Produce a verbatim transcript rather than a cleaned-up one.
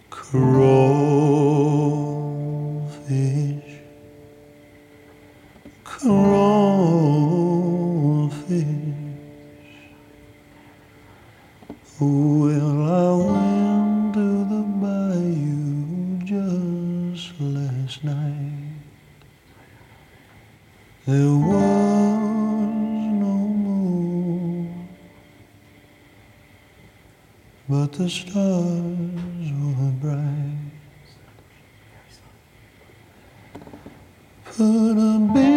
Crawfish, crawfish. Well, I went to the bayou just last night. There was no moon, but the stars were bright. Put a big